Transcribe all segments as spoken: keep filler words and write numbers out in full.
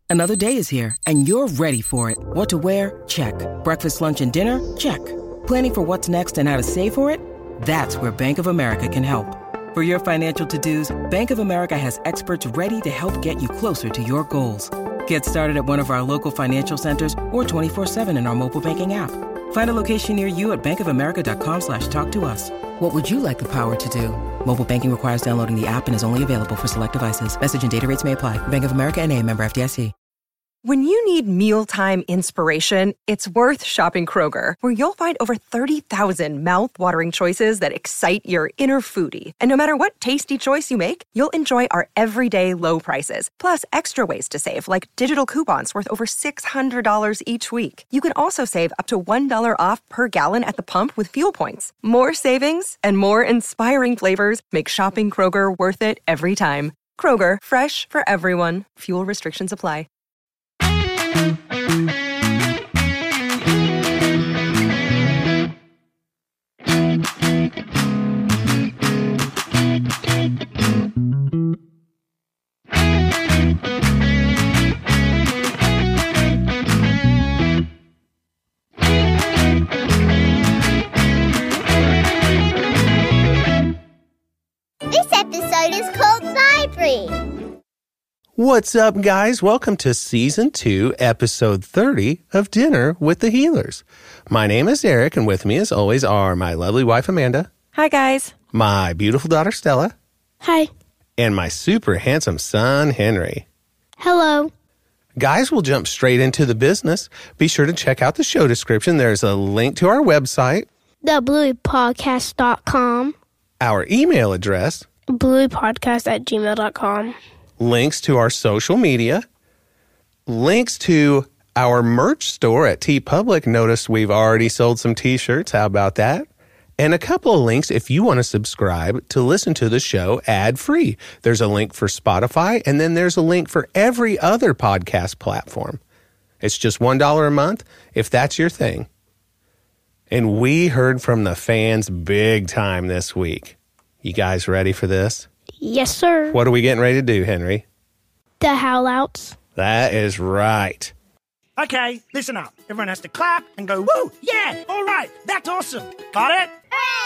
Another day is here, and you're ready for it. What to wear? Check. Breakfast, lunch, and dinner? Check. Planning for what's next and how to save for it? That's where Bank of America can help. For your financial to-dos, Bank of America has experts ready to help get you closer to your goals. Get started at one of our local financial centers or twenty-four seven in our mobile banking app. Find a location near you at bankofamerica.com slash talk to us. What would you like the power to do? Mobile banking requires downloading the app and is only available for select devices. Message and data rates may apply. Bank of America N A, member F D I C. When you need mealtime inspiration, it's worth shopping Kroger, where you'll find over thirty thousand mouth-watering choices that excite your inner foodie. And no matter what tasty choice you make, you'll enjoy our everyday low prices, plus extra ways to save, like digital coupons worth over six hundred dollars each week. You can also save up to one dollar off per gallon at the pump with fuel points. More savings and more inspiring flavors make shopping Kroger worth it every time. Kroger, fresh for everyone. Fuel restrictions apply. This episode is called Library. What's up, guys? Welcome to Season two, Episode thirty of Dinner with the Healers. My name is Eric, and with me, as always, are my lovely wife, Amanda. Hi, guys. My beautiful daughter, Stella. Hi. And my super handsome son, Henry. Hello. Guys, we'll jump straight into the business. Be sure to check out the show description. There's a link to our website, the bluey podcast dot com, our email address, blueypodcast at gmail dot com, links to our social media, links to our merch store at TeePublic. Notice we've already sold some t-shirts. How about that? And a couple of links if you want to subscribe to listen to the show ad-free. There's a link for Spotify, and then there's a link for every other podcast platform. It's just one dollar a month if that's your thing. And we heard from the fans big time this week. You guys ready for this? Yes, sir. What are we getting ready to do, Henry? The howl-outs. That is right. Okay, listen up. Everyone has to clap and go, woo, yeah, all right, that's awesome. Got it?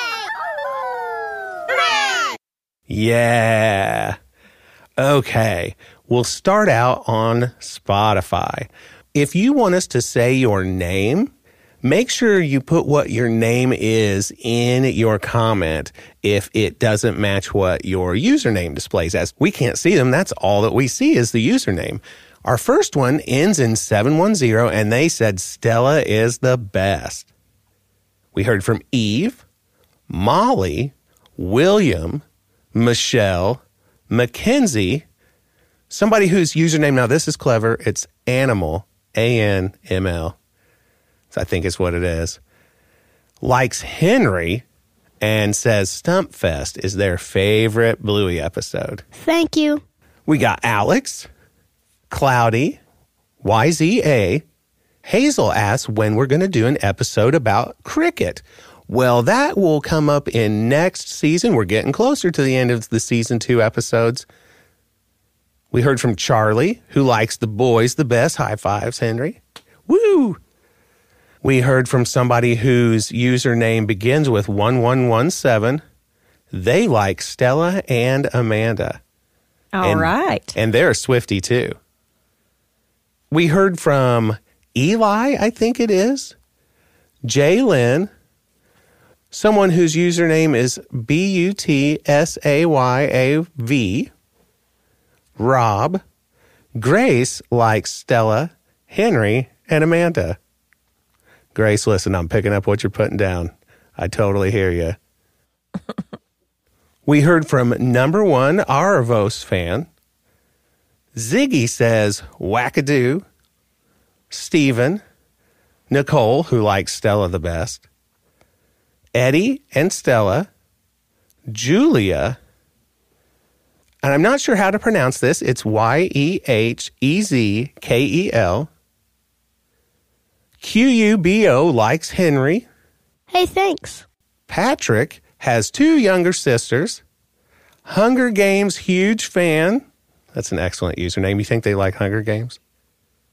Hooray! Yeah. Okay, we'll start out on Spotify. If you want us to say your name, make sure you put what your name is in your comment if it doesn't match what your username displays as. We can't see them. That's all that we see is the username. Our first one ends in seven one zero, and they said Stella is the best. We heard from Eve, Molly, William, Michelle, Mackenzie, somebody whose username, now this is clever, it's Animal, A N M L. I think is what it is, likes Henry and says Stumpfest is their favorite Bluey episode. Thank you. We got Alex, Cloudy, Y Z A. Hazel asks when we're going to do an episode about cricket. Well, that will come up in next season. We're getting closer to the end of the season two episodes. We heard from Charlie, who likes the boys the best. High fives, Henry. Woo! We heard from somebody whose username begins with one one one seven. They like Stella and Amanda. All and, right. And they're a Swiftie, too. We heard from Eli, I think it is, Jaylyn, someone whose username is B U T S A Y A V, Rob, Grace likes Stella, Henry, and Amanda. Grace, listen, I'm picking up what you're putting down. I totally hear you. We heard from number one Aravos fan. Ziggy says, wackadoo. Steven. Nicole, who likes Stella the best. Eddie and Stella. Julia. And I'm not sure how to pronounce this. It's Y E H E Z K E L. Q U B O likes Henry. Hey, thanks. Patrick has two younger sisters. Hunger Games huge fan. That's an excellent username. You think they like Hunger Games?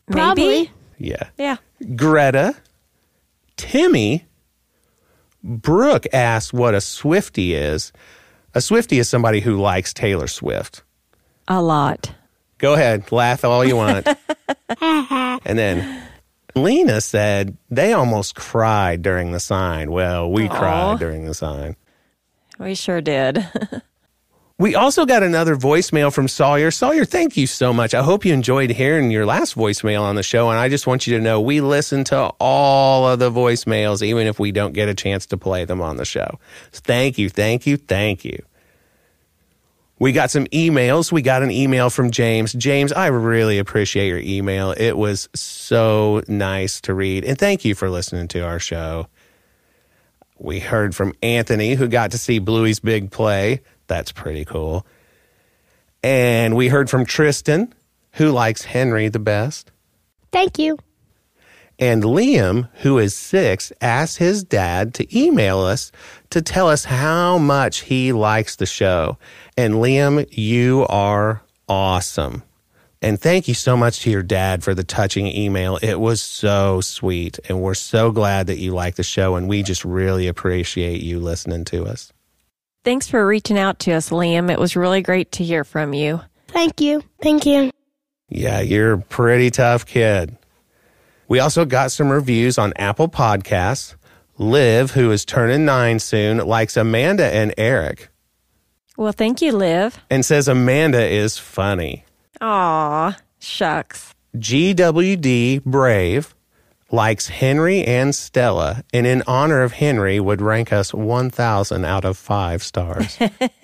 Probably. Yeah. Yeah. Greta, Timmy, Brooke asked what a Swiftie is. A Swiftie is somebody who likes Taylor Swift. A lot. Go ahead, laugh all you want. And then Lena said they almost cried during the sign. Well, we Aww. cried during the sign. We sure did. We also got another voicemail from Sawyer. Sawyer, thank you so much. I hope you enjoyed hearing your last voicemail on the show, and I just want you to know we listen to all of the voicemails, even if we don't get a chance to play them on the show. So thank you, thank you, thank you. We got some emails. We got an email from James. James, I really appreciate your email. It was so nice to read, and thank you for listening to our show. We heard from Anthony, who got to see Bluey's big play. That's pretty cool. And we heard from Tristan, who likes Henry the best. Thank you. And Liam, who is six, asked his dad to email us to tell us how much he likes the show. And Liam, you are awesome. And thank you so much to your dad for the touching email. It was so sweet. And we're so glad that you like the show. And we just really appreciate you listening to us. Thanks for reaching out to us, Liam. It was really great to hear from you. Thank you. Thank you. Yeah, you're a pretty tough kid. We also got some reviews on Apple Podcasts. Liv, who is turning nine soon, likes Amanda and Eric. Well, thank you, Liv. And says Amanda is funny. Aw, shucks. G W D Brave likes Henry and Stella, and in honor of Henry would rank us one thousand out of five stars.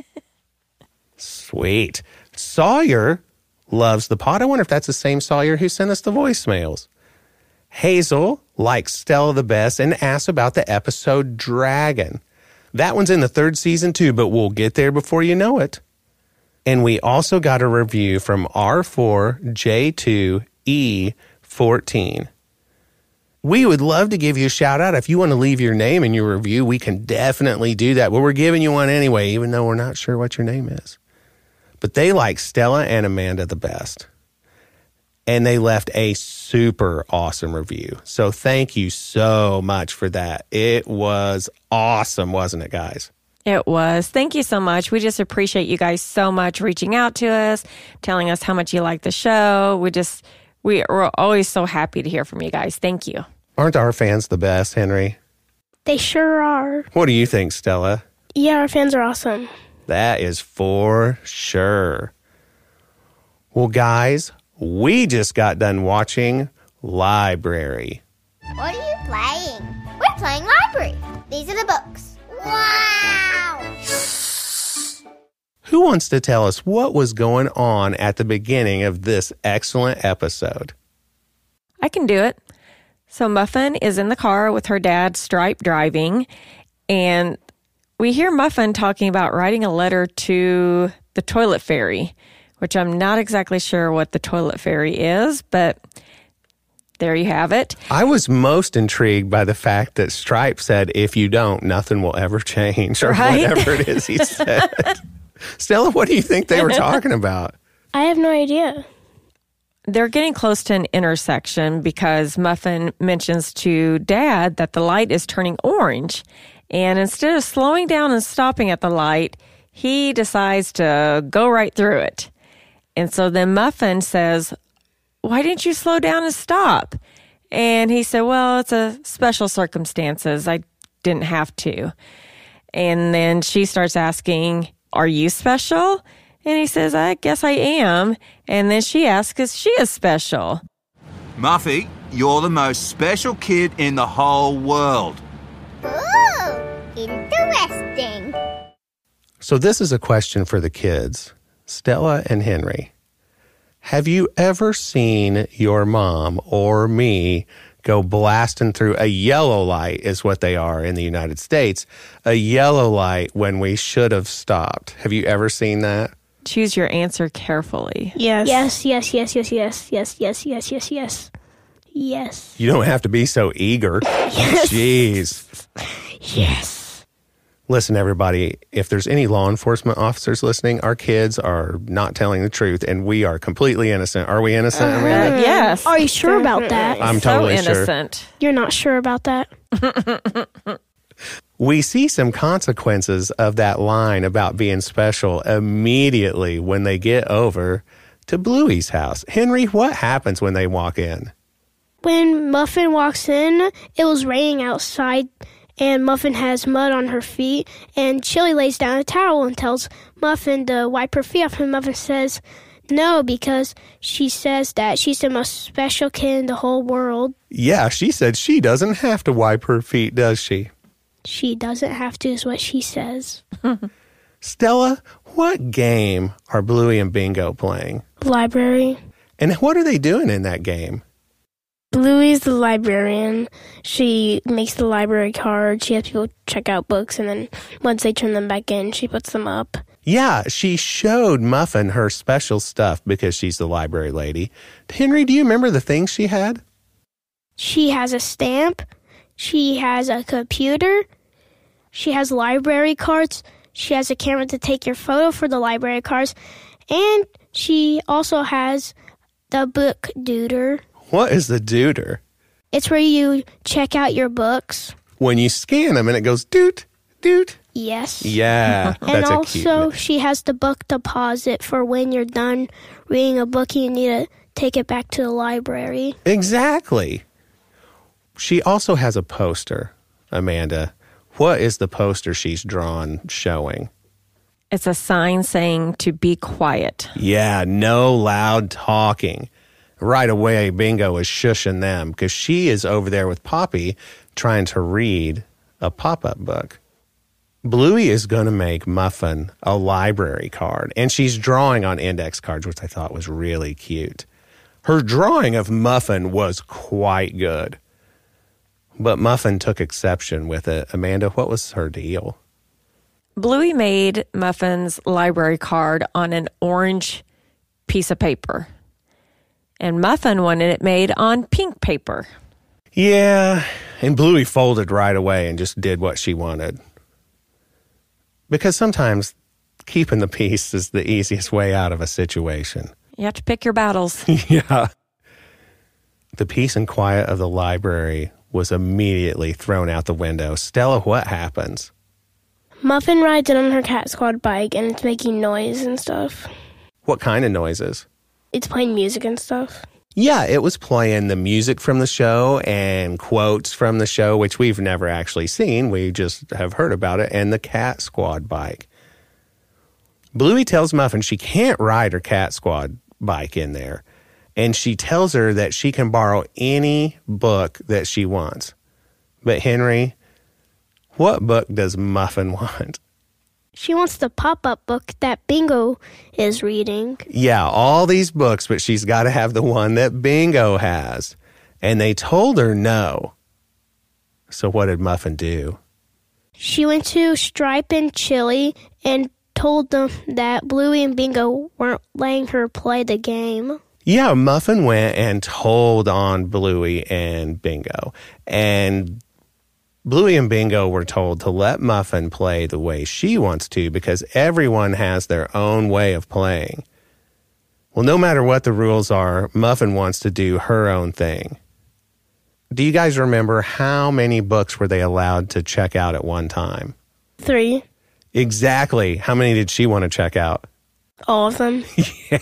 Sweet. Sawyer loves the pod. I wonder if that's the same Sawyer who sent us the voicemails. Hazel likes Stella the best and asks about the episode Dragon. That one's in the third season too, but we'll get there before you know it. And we also got a review from R four J two E fourteen. We would love to give you a shout out. If you want to leave your name in your review, we can definitely do that. But we're giving you one anyway, even though we're not sure what your name is. But they like Stella and Amanda the best. And they left a super awesome review. So thank you so much for that. It was awesome, wasn't it, guys? It was. Thank you so much. We just appreciate you guys so much reaching out to us, telling us how much you like the show. We just, we are always so happy to hear from you guys. Thank you. Aren't our fans the best, Henry? They sure are. What do you think, Stella? Yeah, our fans are awesome. That is for sure. Well, guys, we just got done watching Library. What are you playing? We're playing Library. These are the books. Wow! Who wants to tell us what was going on at the beginning of this excellent episode? I can do it. So Muffin is in the car with her dad, Stripe, driving, and we hear Muffin talking about writing a letter to the toilet fairy, which I'm not exactly sure what the toilet fairy is, but there you have it. I was most intrigued by the fact that Stripe said, if you don't, nothing will ever change, or Right? whatever it is he said. Stella, what do you think they were talking about? I have no idea. They're getting close to an intersection because Muffin mentions to Dad that the light is turning orange. And instead of slowing down and stopping at the light, he decides to go right through it. And so then Muffin says, why didn't you slow down and stop? And he said, well, it's a special circumstances. I didn't have to. And then she starts asking, are you special? And he says, I guess I am. And then she asks, is she is special? Muffy, you're the most special kid in the whole world. Ooh, interesting. So this is a question for the kids. Stella and Henry, have you ever seen your mom or me go blasting through a yellow light, is what they are in the United States, a yellow light when we should have stopped? Have you ever seen that? Choose your answer carefully. Yes. Yes, yes, yes, yes, yes, yes, yes, yes, yes, yes. Yes. You don't have to be so eager. Yes. Jeez. Yes. Listen, everybody, if there's any law enforcement officers listening, our kids are not telling the truth, and we are completely innocent. Are we innocent, Uh-huh. Amanda? Uh, yes. Are you sure about that? I'm so totally sure. innocent. You're not sure about that? We see some consequences of that line about being special immediately when they get over to Bluey's house. Henry, what happens when they walk in? When Muffin walks in, it was raining outside, and Muffin has mud on her feet, and Chili lays down a towel and tells Muffin to wipe her feet off, and Muffin says no, because she says that she's the most special kid in the whole world. Yeah, she said she doesn't have to wipe her feet, does she? She doesn't have to, is what she says. Stella, what game are Bluey and Bingo playing? Library. And what are they doing in that game? Bluey's the librarian. She makes the library card. She has people check out books, and then once they turn them back in, she puts them up. Yeah, she showed Muffin her special stuff because she's the library lady. Henry, do you remember the things she had? She has a stamp. She has a computer. She has library cards. She has a camera to take your photo for the library cards. And she also has the book duder. What is the duder? It's where you check out your books. When you scan them and it goes doot, doot. Yes. Yeah, And that's a also, cute. she has the book deposit for when you're done reading a book and you need to take it back to the library. Exactly. She also has a poster, Amanda. What is the poster she's drawn showing? It's a sign saying to be quiet. Yeah, no loud talking. Right away, Bingo is shushing them because she is over there with Poppy trying to read a pop-up book. Bluey is going to make Muffin a library card, and she's drawing on index cards, which I thought was really cute. Her drawing of Muffin was quite good, but Muffin took exception with it. Amanda, what was her deal? Bluey made Muffin's library card on an orange piece of paper, and Muffin wanted it made on pink paper. Yeah, and Bluey folded right away and just did what she wanted. Because sometimes keeping the peace is the easiest way out of a situation. You have to pick your battles. Yeah. The peace and quiet of the library was immediately thrown out the window. Stella, what happens? Muffin rides in on her Cat Squad bike, and it's making noise and stuff. What kind of noises? It's playing music and stuff. Yeah, it was playing the music from the show and quotes from the show, which we've never actually seen. We just have heard about it, and the Cat Squad bike. Bluey tells Muffin she can't ride her Cat Squad bike in there, and she tells her that she can borrow any book that she wants. But Henry, what book does Muffin want? She wants the pop-up book that Bingo is reading. Yeah, all these books, but she's got to have the one that Bingo has. And they told her no. So what did Muffin do? She went to Stripe and Chili and told them that Bluey and Bingo weren't letting her play the game. Yeah, Muffin went and told on Bluey and Bingo. And Bluey and Bingo were told to let Muffin play the way she wants to because everyone has their own way of playing. Well, no matter what the rules are, Muffin wants to do her own thing. Do you guys remember how many books were they allowed to check out at one time? Three. Exactly. How many did she want to check out? All of them. Yeah.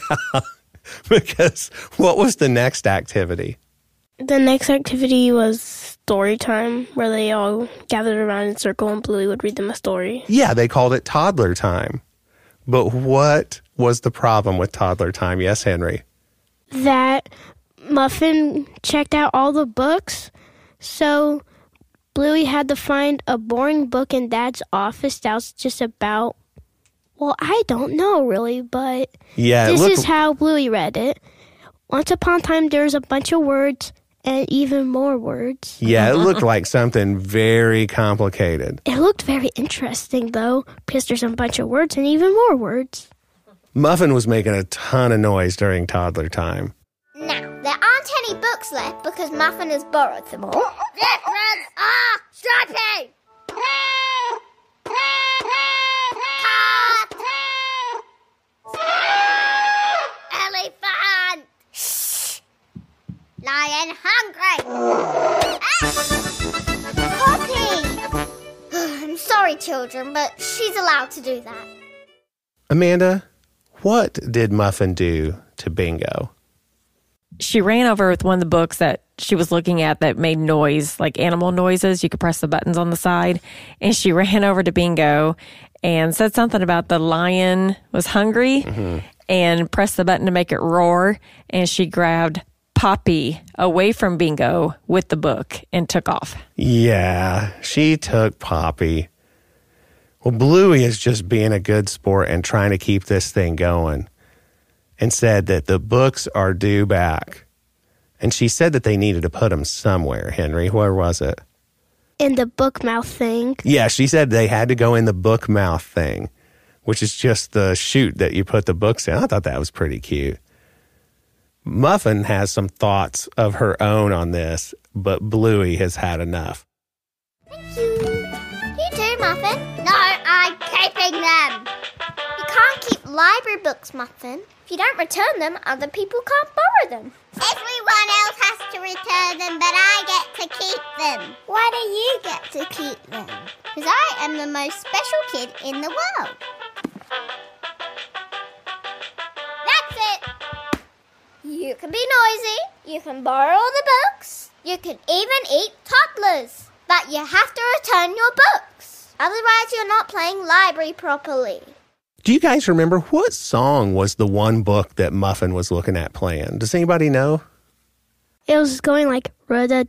Because what was the next activity? The next activity was story time, where they all gathered around in a circle and Bluey would read them a story. Yeah, they called it toddler time. But what was the problem with toddler time? Yes, Henry? That Muffin checked out all the books, so Bluey had to find a boring book in Dad's office that was just about, well, I don't know really, but Yeah, it this looked- is how Bluey read it. Once upon a time, there was a bunch of words and even more words. Yeah, it looked like something very complicated. It looked very interesting, though, because there's a bunch of words and even more words. Muffin was making a ton of noise during toddler time. Now, there aren't any books left because Muffin has borrowed them all. That runs ah, Stripey! Lion hungry. Ah! Poppy! I'm sorry, children, but she's allowed to do that. Amanda, what did Muffin do to Bingo? She ran over with one of the books that she was looking at that made noise, like animal noises. You could press the buttons on the side. And she ran over to Bingo and said something about the lion was hungry mm-hmm. and pressed the button to make it roar. And she grabbed Poppy away from Bingo with the book and took off. Yeah, she took Poppy. Well, Bluey is just being a good sport and trying to keep this thing going, and said that the books are due back. And she said that they needed to put them somewhere, Henry. Where was it? In the book mouth thing. Yeah, she said they had to go in the book mouth thing, which is just the chute that you put the books in. I thought that was pretty cute. Muffin has some thoughts of her own on this, but Bluey has had enough. Thank you. You too, Muffin. No, I'm keeping them. You can't keep library books, Muffin. If you don't return them, other people can't borrow them. Everyone else has to return them, but I get to keep them. Why do you get to keep them? Because I am the most special kid in the world. That's it. You can be noisy, you can borrow all the books, you can even eat toddlers. But you have to return your books. Otherwise, you're not playing library properly. Do you guys remember what song was the one book that Muffin was looking at playing? Does anybody know? It was going like... Very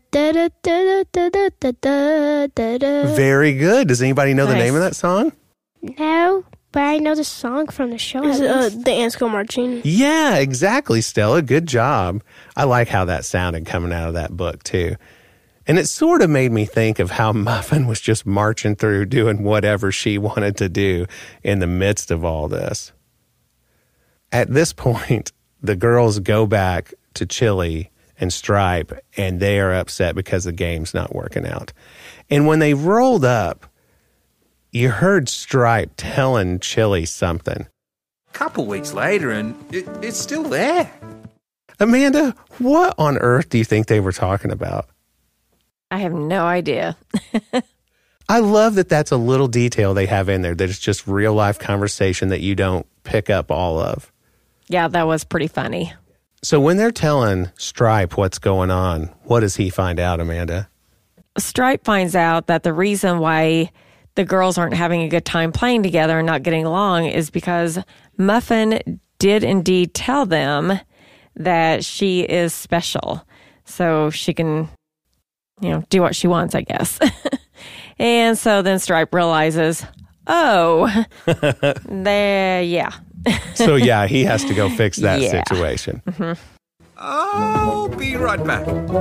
good. Does anybody know Nice. the name of that song? No, but I know the song from the show. Is it, uh, the ants go marching? Yeah, exactly, Stella. Good job. I like how that sounded coming out of that book, too. And it sort of made me think of how Muffin was just marching through doing whatever she wanted to do in the midst of all this. At this point, the girls go back to Chili and Stripe, and they are upset because the game's not working out. And when they rolled up, you heard Stripe telling Chili something. A couple weeks later, and it, it's still there. Amanda, what on earth do you think they were talking about? I have no idea. I love that that's a little detail they have in there, that it's just real life conversation that you don't pick up all of. Yeah, that was pretty funny. So when they're telling Stripe what's going on, what does he find out, Amanda? Stripe finds out that the reason why the girls aren't having a good time playing together and not getting along is because Muffin did indeed tell them that she is special. So she can, you know, do what she wants, I guess. And so then Stripe realizes, oh, there, yeah. So, yeah, he has to go fix that Yeah. situation. Mm-hmm. I'll be right back.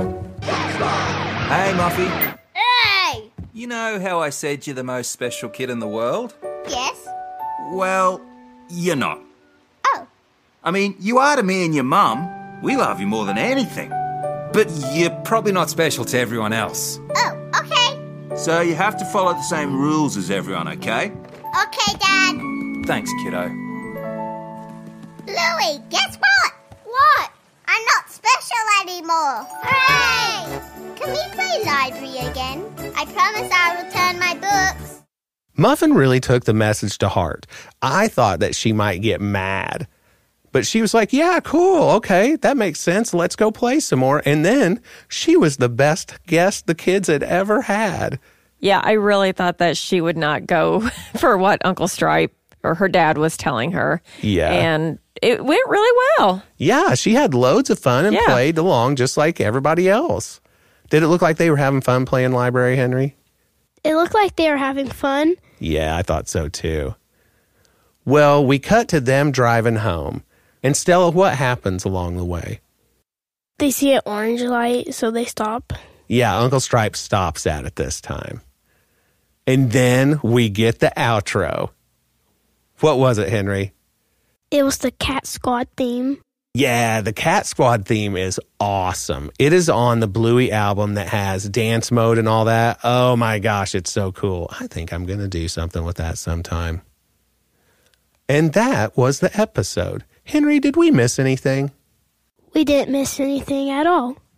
Hey, Muffy. Hey! You know how I said you're the most special kid in the world? Yes? Well, you're not. Oh. I mean, you are to me and your mum. We love you more than anything. But you're probably not special to everyone else. Oh, okay. So you have to follow the same rules as everyone, okay? Okay, Dad. Thanks, kiddo. Louie, guess what? What? I'm not special anymore. Hooray! Can we play library again? I promise I'll return my books. Muffin really took the message to heart. I thought that she might get mad. But she was like, yeah, cool, okay, that makes sense. Let's go play some more. And then she was the best guest the kids had ever had. Yeah, I really thought that she would not go for what Uncle Stripe or her dad was telling her. Yeah. And it went really well. Yeah, she had loads of fun and Yeah. played along just like everybody else. Did it look like they were having fun playing library, Henry? It looked like they were having fun. Yeah, I thought so too. Well, we cut to them driving home. And Stella, what happens along the way? They see an orange light, so they stop. Yeah, Uncle Stripe stops at it this time. And then we get the outro. What was it, Henry? It was the Cat Squad theme. Yeah, the Cat Squad theme is awesome. It is on the Bluey album that has dance mode and all that. Oh my gosh, it's so cool. I think I'm going to do something with that sometime. And that was the episode. Henry, did we miss anything? We didn't miss anything at all.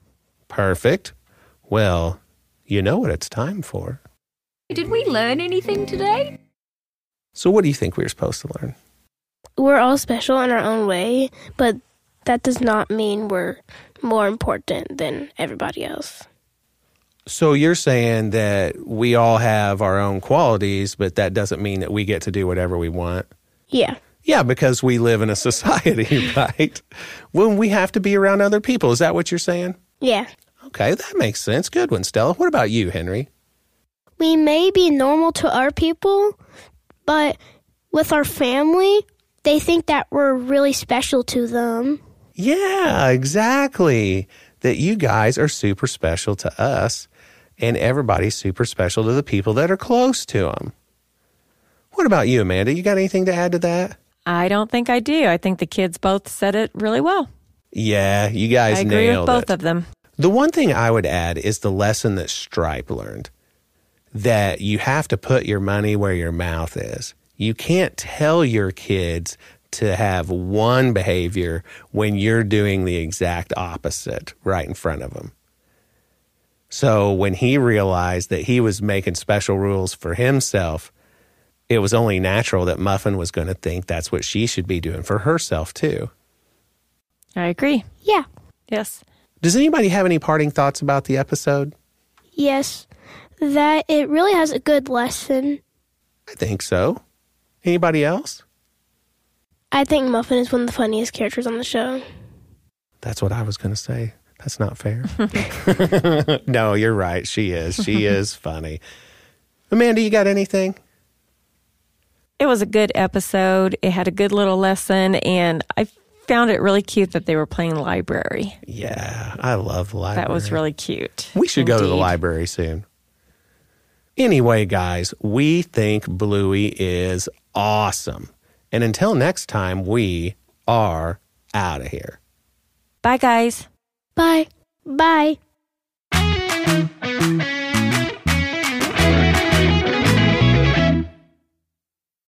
Perfect. Well, you know what it's time for. Did we learn anything today? So what do you think we were supposed to learn? We're all special in our own way, but that does not mean we're more important than everybody else. So you're saying that we all have our own qualities, but that doesn't mean that we get to do whatever we want? Yeah. Yeah, because we live in a society, right? When we have to be around other people. Is that what you're saying? Yeah. Okay, that makes sense. Good one, Stella. What about you, Henry? We may be normal to our people, but with our family, they think that we're really special to them. Yeah, exactly. That you guys are super special to us, and everybody's super special to the people that are close to them. What about you, Amanda? You got anything to add to that? I don't think I do. I think the kids both said it really well. Yeah, you guys I agree nailed with both it. of them. The one thing I would add is the lesson that Stripe learned, that you have to put your money where your mouth is. You can't tell your kids to have one behavior when you're doing the exact opposite right in front of them. So when he realized that he was making special rules for himself, it was only natural that Muffin was going to think that's what she should be doing for herself too. I agree. Yeah. Yes. Does anybody have any parting thoughts about the episode? Yes. That it really has a good lesson. I think so. Anybody else? I think Muffin is one of the funniest characters on the show. That's what I was going to say. That's not fair. No, you're right. She is. She is funny. Amanda, you got anything? It was a good episode. It had a good little lesson, and I found it really cute that they were playing library. Yeah, I love the library. That was really cute. We should Indeed. go to the library soon. Anyway, guys, we think Bluey is awesome. And until next time, we are out of here. Bye, guys. Bye. Bye.